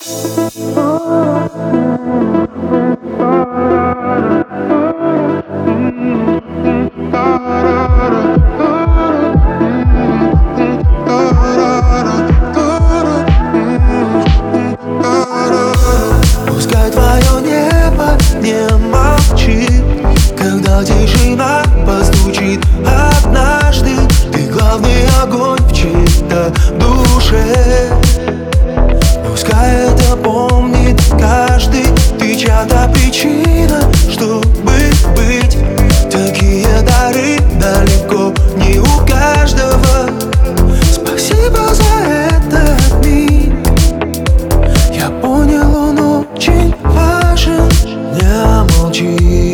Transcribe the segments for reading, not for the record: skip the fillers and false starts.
Пускай твое небо не молчит, когда тишина постучит однажды. Ты главный огонь в чьей-то душе. Пускай это помнит каждый. Ты чья-то причина, чтобы быть. Такие дары далеко не у каждого. Спасибо за этот миг. Я понял, он очень важен. Не молчи,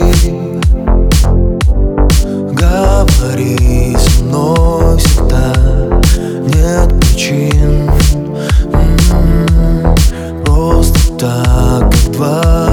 говори со мной всегда. Нет причин, просто так, как два.